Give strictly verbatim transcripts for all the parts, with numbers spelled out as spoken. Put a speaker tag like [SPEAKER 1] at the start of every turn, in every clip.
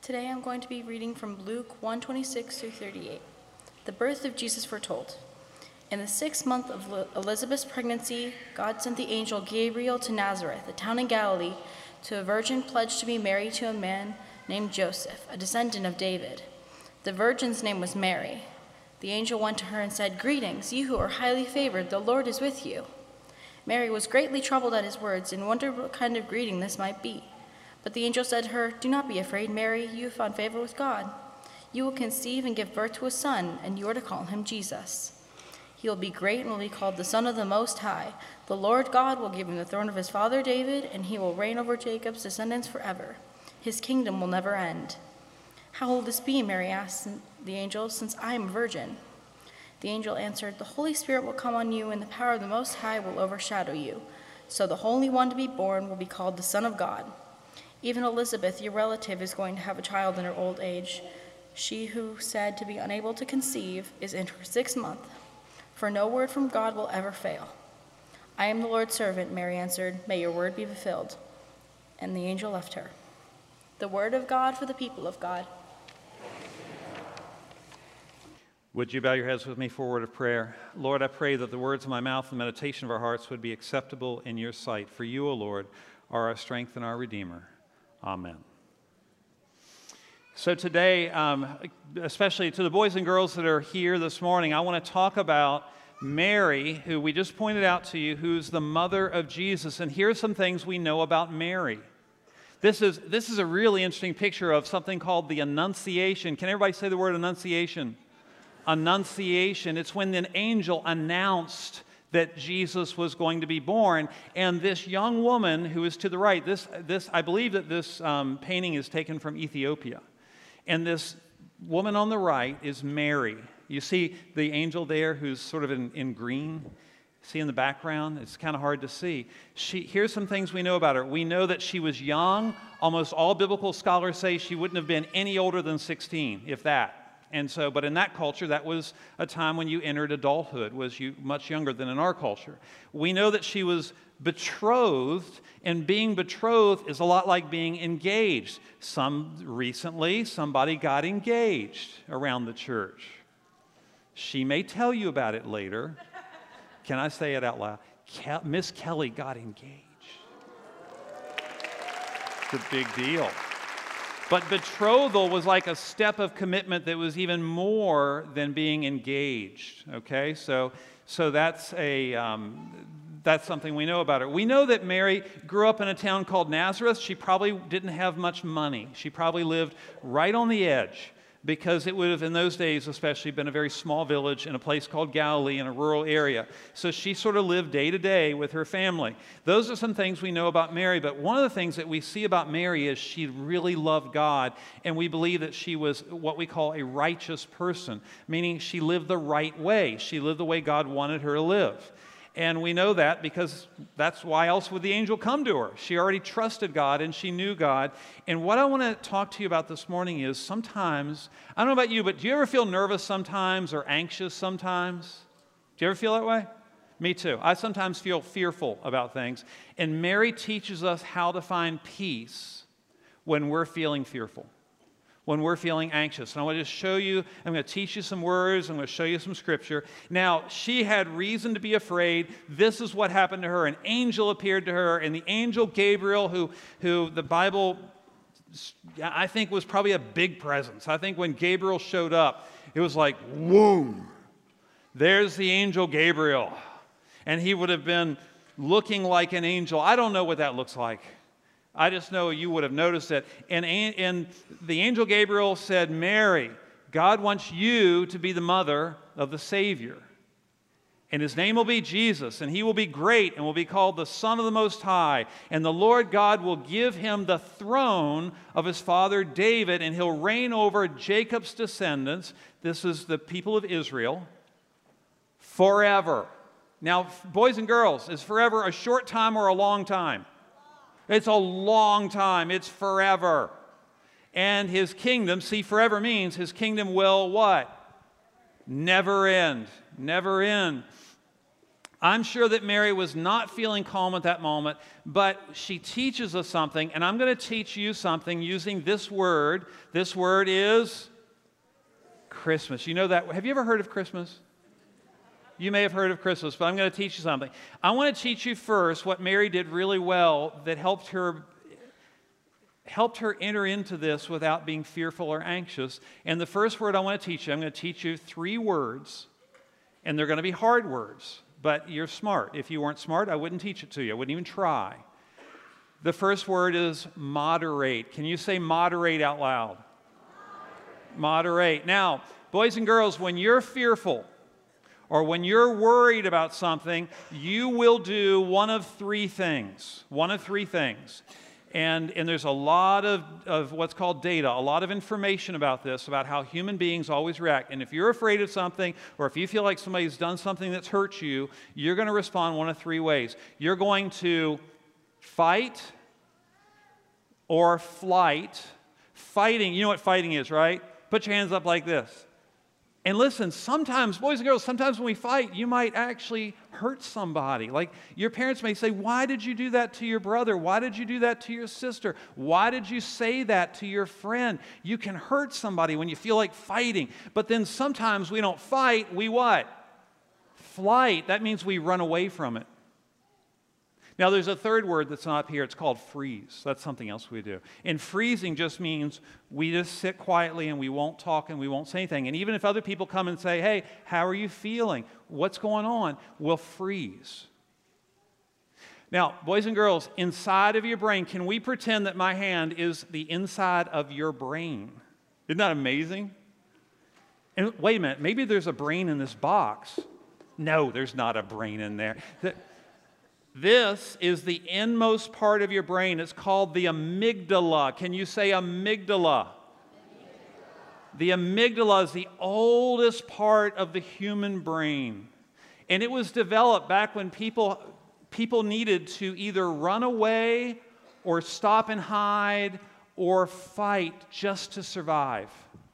[SPEAKER 1] Today I'm going to be reading from Luke one twenty-six through thirty-eight. The birth of Jesus foretold. In the sixth month of Elizabeth's pregnancy, God sent the angel Gabriel to Nazareth, a town in Galilee, to a virgin pledged to be married to a man named Joseph, a descendant of David. The virgin's name was Mary. The angel went to her and said, "Greetings, you who are highly favored, the Lord is with you." Mary was greatly troubled at his words and wondered what kind of greeting this might be. But the angel said to her, "Do not be afraid, Mary, you have found favor with God. You will conceive and give birth to a son, and you are to call him Jesus. He will be great and will be called the Son of the Most High. The Lord God will give him the throne of his father David, and he will reign over Jacob's descendants forever. His kingdom will never end." "How will this be?" Mary asked the angel, "since I am a virgin?" The angel answered, "The Holy Spirit will come on you, and the power of the Most High will overshadow you. So the Holy One to be born will be called the Son of God. Even Elizabeth, your relative, is going to have a child in her old age. She who said to be unable to conceive is in her sixth month, for no word from God will ever fail." "I am the Lord's servant," Mary answered. "May your word be fulfilled." And the angel left her. The word of God for the people of God.
[SPEAKER 2] Would you bow your heads with me for a word of prayer? Lord, I pray that the words of my mouth and the meditation of our hearts would be acceptable in your sight. For you, O Lord, are our strength and our Redeemer. Amen. So today, um, especially to the boys and girls that are here this morning, I want to talk about Mary, who we just pointed out to you, who's the mother of Jesus. And here's some things we know about Mary. This is, this is a really interesting picture of something called the Annunciation. Can everybody say the word Annunciation? Annunciation. It's when an angel announced that Jesus was going to be born, and this young woman who is to the right, this, this I believe that this um, painting is taken from Ethiopia, and this woman on the right is Mary. You see the angel there who's sort of in, in green? See in the background? It's kind of hard to see. She, here's some things we know about her. We know that she was young. Almost all biblical scholars say she wouldn't have been any older than sixteen, if that. And so, but in that culture, that was a time when you entered adulthood, was you much younger than in our culture. We know that she was betrothed, and being betrothed is a lot like being engaged. Some recently, somebody got engaged around the church. She may tell you about it later. Can I say it out loud? Ke- Miss Kelly got engaged. It's a big deal. But betrothal was like a step of commitment that was even more than being engaged, okay? So, so that's, a, um, that's something we know about her. We know that Mary grew up in a town called Nazareth. She probably didn't have much money. She probably lived right on the edge, because it would have, in those days especially, been a very small village in a place called Galilee in a rural area. So she sort of lived day to day with her family. Those are some things we know about Mary, but one of the things that we see about Mary is she really loved God, and we believe that she was what we call a righteous person, meaning she lived the right way. She lived the way God wanted her to live. And we know that because that's why else would the angel come to her? She already trusted God and she knew God. And what I want to talk to you about this morning is sometimes, I don't know about you, but do you ever feel nervous sometimes or anxious sometimes? Do you ever feel that way? Me too. I sometimes feel fearful about things. And Mary teaches us how to find peace when we're feeling fearful, when we're feeling anxious. And I want to just show you, I'm going to teach you some words, I'm going to show you some scripture. Now, she had reason to be afraid. This is what happened to her. An angel appeared to her, and the angel Gabriel, who, who the Bible, I think, was probably a big presence. I think when Gabriel showed up, it was like, whoom, there's the angel Gabriel. And he would have been looking like an angel. I don't know what that looks like. I just know you would have noticed it. And, and the angel Gabriel said, "Mary, God wants you to be the mother of the Savior. And his name will be Jesus, and he will be great and will be called the Son of the Most High. And the Lord God will give him the throne of his father David, and he'll reign over Jacob's descendants." This is the people of Israel. "Forever." Now, boys and girls, is forever a short time or a long time? It's a long time. It's forever. And his kingdom, see, forever means his kingdom will what? Never end. Never end. I'm sure that Mary was not feeling calm at that moment, but she teaches us something, and I'm going to teach you something using this word. This word is Christmas. You know that? Have you ever heard of Christmas? You may have heard of Christmas, but I'm going to teach you something. I want to teach you first what Mary did really well that helped her helped her enter into this without being fearful or anxious. And the first word I want to teach you, I'm going to teach you three words, and they're going to be hard words, but you're smart. If you weren't smart, I wouldn't teach it to you. I wouldn't even try. The first word is moderate. Can you say moderate out loud? Moderate. Moderate. Now, boys and girls, when you're fearful or when you're worried about something, you will do one of three things. One of three things. And, and there's a lot of, of what's called data, a lot of information about this, about how human beings always react. And if you're afraid of something, or if you feel like somebody's done something that's hurt you, you're going to respond one of three ways. You're going to fight or flight. Fighting, you know what fighting is, right? Put your hands up like this. And listen, sometimes, boys and girls, sometimes when we fight, you might actually hurt somebody. Like your parents may say, why did you do that to your brother? Why did you do that to your sister? Why did you say that to your friend? You can hurt somebody when you feel like fighting. But then sometimes we don't fight, we what? Flight. That means we run away from it. Now, there's a third word that's not up here. It's called freeze. That's something else we do. And freezing just means we just sit quietly and we won't talk and we won't say anything. And even if other people come and say, hey, how are you feeling? What's going on? We'll freeze. Now, boys and girls, inside of your brain, can we pretend that my hand is the inside of your brain? Isn't that amazing? And wait a minute, maybe there's a brain in this box. No, there's not a brain in there. This is the inmost part of your brain. It's called the amygdala. Can you say amygdala? Amygdala. The amygdala is the oldest part of the human brain. And it was developed back when people, people needed to either run away or stop and hide or fight just to survive.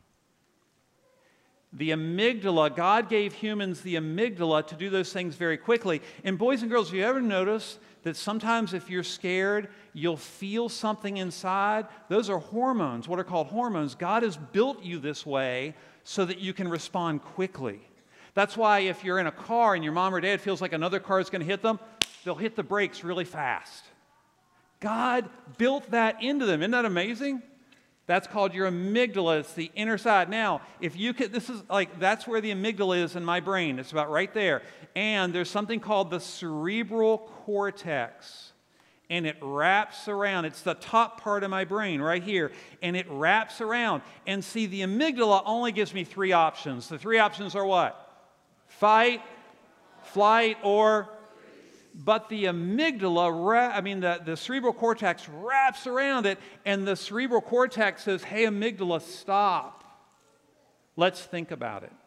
[SPEAKER 2] The amygdala, God gave humans the amygdala to do those things very quickly. And boys and girls, have you ever noticed that sometimes if you're scared, you'll feel something inside? Those are hormones, what are called hormones. God has built you this way so that you can respond quickly. That's why if you're in a car and your mom or dad feels like another car is going to hit them, they'll hit the brakes really fast. God built that into them. Isn't that amazing? That's called your amygdala. It's the inner side. Now, if you could, this is like, that's where the amygdala is in my brain. It's about right there. And there's something called the cerebral cortex. And it wraps around. It's the top part of my brain right here. And it wraps around. And see, the amygdala only gives me three options. The three options are what? Fight, flight, or... But the amygdala, I mean, the, the cerebral cortex wraps around it, and the cerebral cortex says, hey, amygdala, stop. Let's think about it.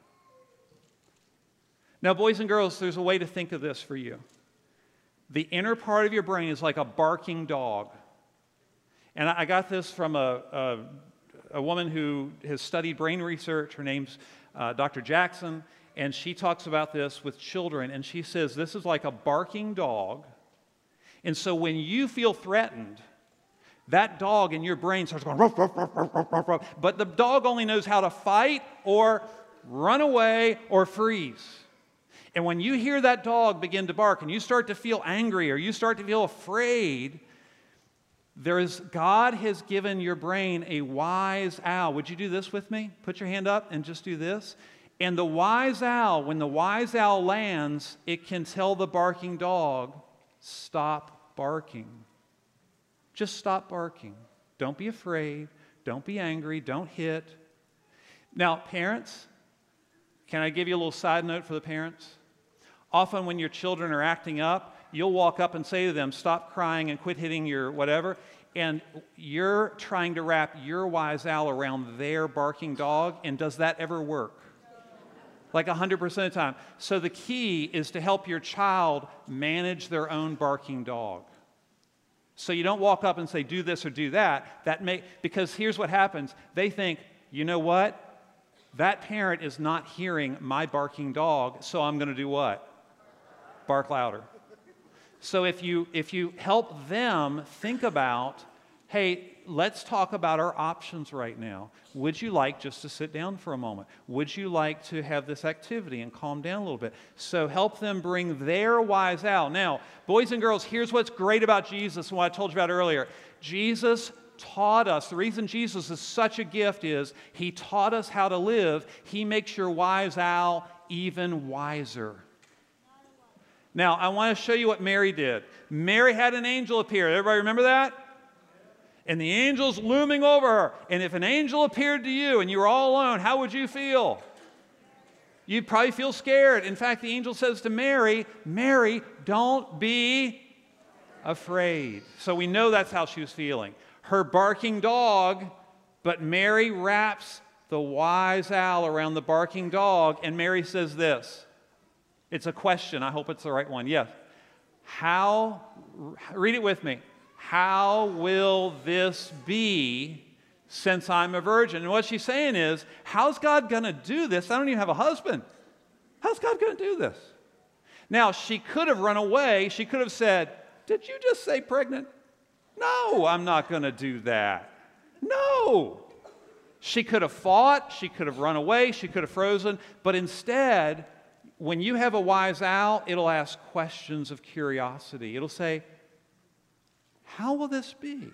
[SPEAKER 2] Now, boys and girls, there's a way to think of this for you. The inner part of your brain is like a barking dog. And I got this from a, a, a woman who has studied brain research. Her name's uh, Doctor Jackson. And she talks about this with children, and she says this is like a barking dog. And so when you feel threatened, that dog in your brain starts going, ruff, ruff, ruff, ruff, ruff, ruff. But the dog only knows how to fight or run away or freeze. And when you hear that dog begin to bark and you start to feel angry or you start to feel afraid, there is, God has given your brain a wise owl. Would you do this with me? Put your hand up and just do this. And the wise owl, when the wise owl lands, it can tell the barking dog, stop barking. Just stop barking. Don't be afraid. Don't be angry. Don't hit. Now, parents, can I give you a little side note for the parents? Often when your children are acting up, you'll walk up and say to them, stop crying and quit hitting your whatever. And you're trying to wrap your wise owl around their barking dog. And does that ever work? Like one hundred percent of the time. So the key is to help your child manage their own barking dog. So you don't walk up and say, do this or do that. That may, because here's what happens. They think, you know what? That parent is not hearing my barking dog, so I'm going to do what? bark louder. So if you, if you help them think about, hey, let's talk about our options right now. Would you like just to sit down for a moment? Would you like to have this activity and calm down a little bit? So help them bring their whys out. Now, boys and girls, here's what's great about Jesus and what I told you about earlier. Jesus taught us, the reason Jesus is such a gift is he taught us how to live. He makes your wise owl even wiser. Now, I want to show you what Mary did. Mary had an angel appear. Everybody remember that? And the angel's looming over her. And if an angel appeared to you and you were all alone, how would you feel? You'd probably feel scared. In fact, the angel says to Mary, Mary, don't be afraid. So we know that's how she was feeling. Her barking dog, but Mary wraps the wise owl around the barking dog, and Mary says this. It's a question. I hope it's the right one. Yes. How, read it with me. How will this be since I'm a virgin? And what she's saying is, how's God going to do this? I don't even have a husband. How's God going to do this? Now, she could have run away. She could have said, did you just say pregnant? No, I'm not going to do that. No. She could have fought. She could have run away. She could have frozen. But instead, when you have a wise owl, it'll ask questions of curiosity. It'll say, how will this be?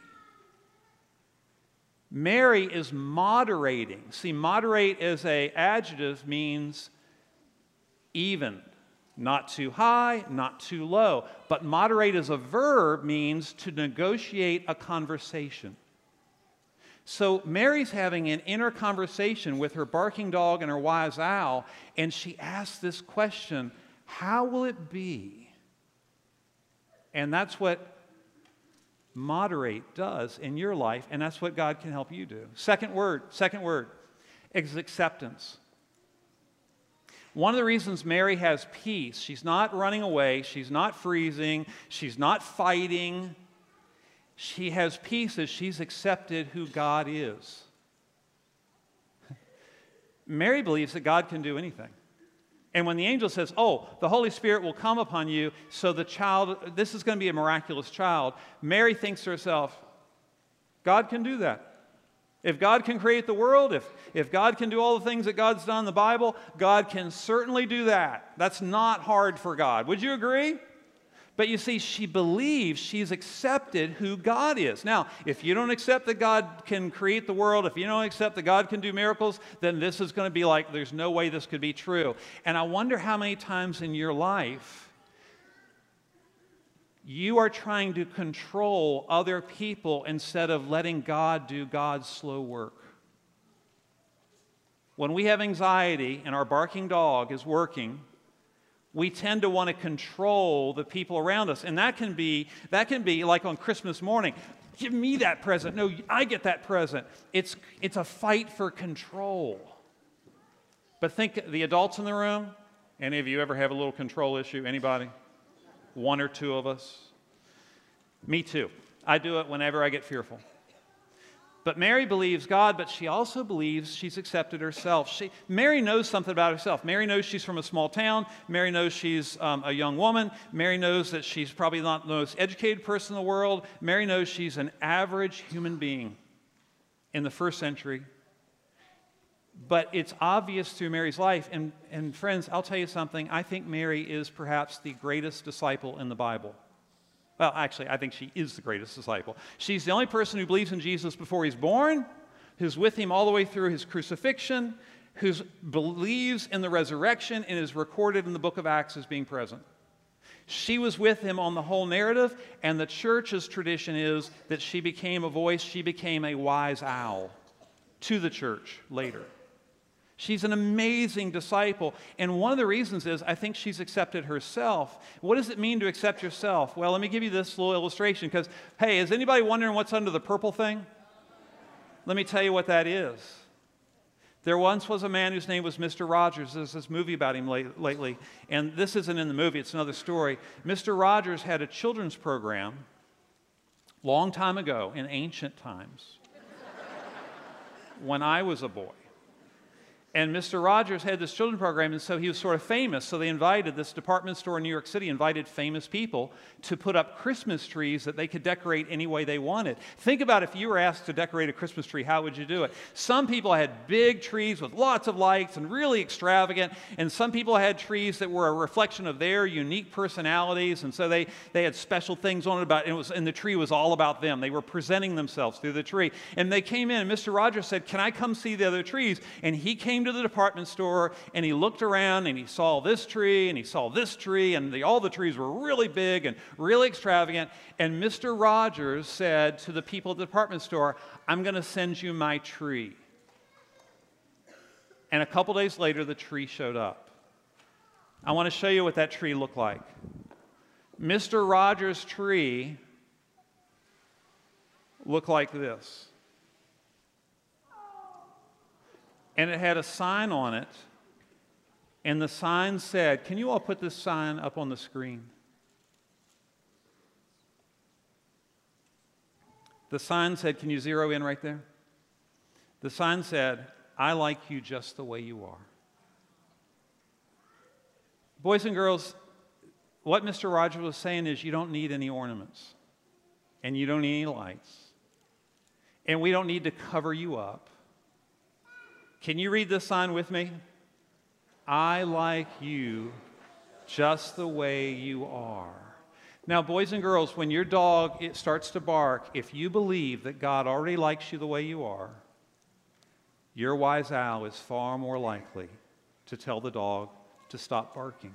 [SPEAKER 2] Mary is moderating. See, moderate as an adjective means even. Not too high, not too low. But moderate as a verb means to negotiate a conversation. So Mary's having an inner conversation with her barking dog and her wise owl, and she asks this question, how will it be? And that's what moderate does in your life, and that's what God can help you do. Second word, second word is acceptance. One of the reasons Mary has peace, she's not running away, she's not freezing, she's not fighting. She has peace as she's accepted who God is. Mary believes that God can do anything. And when the angel says, oh, the Holy Spirit will come upon you, so the child, this is going to be a miraculous child, Mary thinks to herself, God can do that. If God can create the world, if, if God can do all the things that God's done in the Bible, God can certainly do that. That's not hard for God. Would you agree? But you see, she believes she's accepted who God is. Now, if you don't accept that God can create the world, if you don't accept that God can do miracles, then this is going to be like, there's no way this could be true. And I wonder how many times in your life you are trying to control other people instead of letting God do God's slow work. When we have anxiety and our barking dog is working, we tend to want to control the people around us. And that can be, that can be like on Christmas morning, give me that present. No, I get that present. It's, it's a fight for control. But think, the adults in the room, any of you ever have a little control issue? Anybody? One or two of us? Me too. I do it whenever I get fearful. But Mary believes God, but she also believes she's accepted herself. She, Mary knows something about herself. Mary knows she's from a small town. Mary knows she's um, a young woman. Mary knows that she's probably not the most educated person in the world. Mary knows she's an average human being in the first century. But it's obvious through Mary's life. And, and friends, I'll tell you something. I think Mary is perhaps the greatest disciple in the Bible. Well, actually, I think she is the greatest disciple. She's the only person who believes in Jesus before he's born, who's with him all the way through his crucifixion, who believes in the resurrection and is recorded in the book of Acts as being present. She was with him on the whole narrative, and the church's tradition is that she became a voice, she became a wise owl to the church later. She's an amazing disciple, and one of the reasons is I think she's accepted herself. What does it mean to accept yourself? Well, let me give you this little illustration, because, hey, is anybody wondering what's under the purple thing? Let me tell you what that is. There once was a man whose name was Mister Rogers. There's this movie about him late, lately, and this isn't in the movie, it's another story. Mister Rogers had a children's program long time ago, in ancient times, when I was a boy. And Mister Rogers had this children's program, and so he was sort of famous. So they invited, this department store in New York City invited famous people to put up Christmas trees that they could decorate any way they wanted. Think about if you were asked to decorate a Christmas tree, how would you do it? Some people had big trees with lots of lights and really extravagant, and some people had trees that were a reflection of their unique personalities, and so they, they had special things on it about, and, it was, and the tree was all about them. They were presenting themselves through the tree. And they came in, and Mister Rogers said, "Can I come see the other trees?" And he came to the department store, and he looked around, and he saw this tree, and he saw this tree, and the, all the trees were really big and really extravagant. And Mister Rogers said to the people at the department store, "I'm going to send you my tree." And a couple days later, the tree showed up. I want to show you what that tree looked like. Mister Rogers' tree looked like this. And it had a sign on it, and the sign said, can you all put this sign up on the screen? The sign said, can you zero in right there? The sign said, "I like you just the way you are." Boys and girls, what Mister Rogers was saying is you don't need any ornaments, and you don't need any lights, and we don't need to cover you up. Can you read this sign with me? "I like you just the way you are." Now, boys and girls, when your dog it starts to bark, if you believe that God already likes you the way you are, your wise owl is far more likely to tell the dog to stop barking.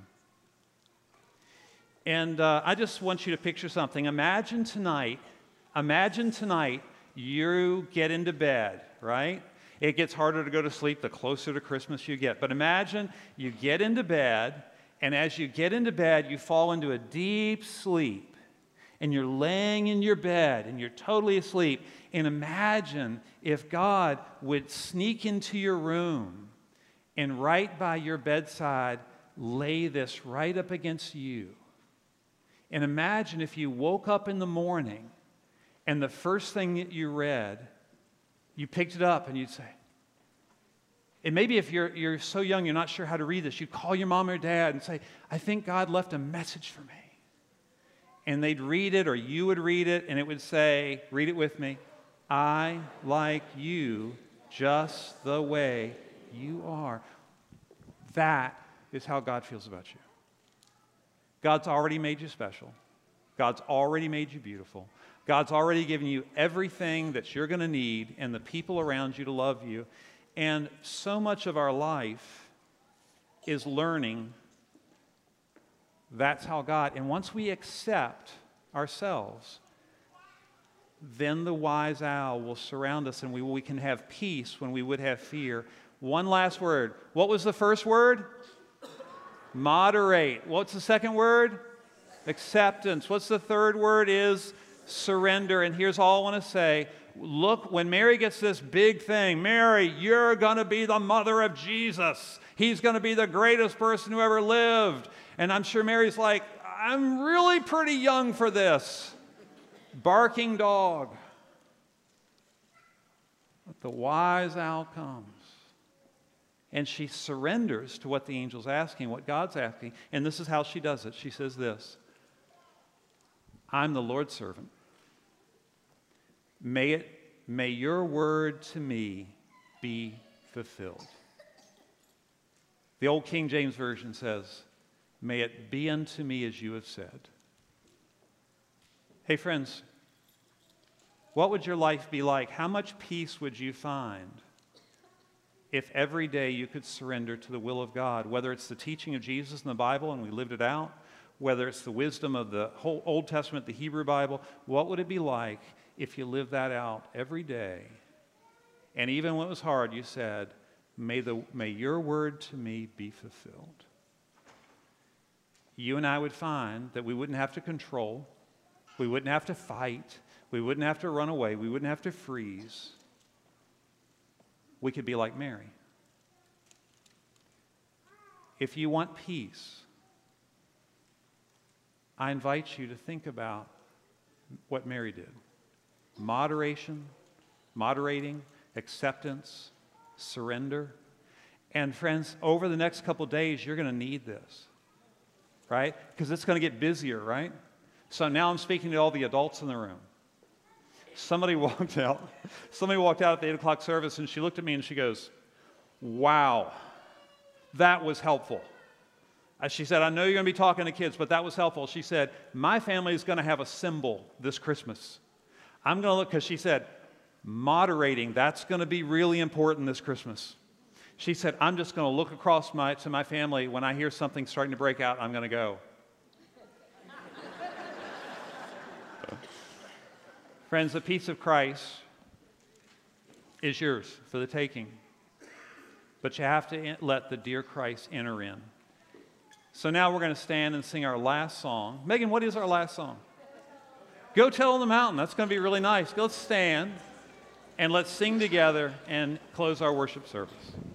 [SPEAKER 2] And uh, I just want you to picture something. Imagine tonight, imagine tonight you get into bed, right? It gets harder to go to sleep the closer to Christmas you get. But imagine you get into bed, and as you get into bed, you fall into a deep sleep. And you're laying in your bed, and you're totally asleep. And imagine if God would sneak into your room and right by your bedside lay this right up against you. And imagine if you woke up in the morning, and the first thing that you read, you picked it up and you'd say, and maybe if you're, you're so young you're not sure how to read this, you'd call your mom or dad and say, "I think God left a message for me." And they'd read it, or you would read it, and it would say, read it with me, "I like you just the way you are." That is how God feels about you. God's already made you special. God's already made you beautiful. God's already given you everything that you're going to need and the people around you to love you. And so much of our life is learning that's how God, and once we accept ourselves, then the wise owl will surround us, and we, we can have peace when we would have fear. One last word. What was the first word? Moderate. What's the second word? Acceptance. What's the third word? Is surrender. And here's all I want to say. Look, when Mary gets this big thing, Mary, you're going to be the mother of Jesus. He's going to be the greatest person who ever lived. And I'm sure Mary's like, I'm really pretty young for this. Barking dog. But the wise owl comes. And she surrenders to what the angel's asking, what God's asking. And this is how she does it. She says this, "I'm the Lord's servant. May it, may your word to me be fulfilled." The old King James Version says, "May it be unto me as you have said." Hey friends, what would your life be like? How much peace would you find if every day you could surrender to the will of God, whether it's the teaching of Jesus in the Bible and we lived it out, whether it's the wisdom of the whole Old Testament, the Hebrew Bible? What would it be like if you lived that out every day? And even when it was hard, you said, may, the, may your word to me be fulfilled. You and I would find that we wouldn't have to control, we wouldn't have to fight, we wouldn't have to run away, we wouldn't have to freeze. We could be like Mary. If you want peace, I invite you to think about what Mary did. Moderation, moderating, acceptance, surrender. And friends, over the next couple days, you're going to need this, right? Because it's going to get busier, right? So now I'm speaking to all the adults in the room. Somebody walked out. Somebody walked out at the eight o'clock service, and she looked at me and she goes, wow, that was helpful. Uh, She said, I know you're going to be talking to kids, but that was helpful. She said, my family is going to have a symbol this Christmas. I'm going to look, because she said, moderating, that's going to be really important this Christmas. She said, I'm just going to look across my, to my family. When I hear something starting to break out, I'm going to go. Friends, the peace of Christ is yours for the taking. But you have to in- let the dear Christ enter in. So now we're going to stand and sing our last song. Megan, what is our last song? Go Tell on the Mountain. That's going to be really nice. Let's stand and let's sing together and close our worship service.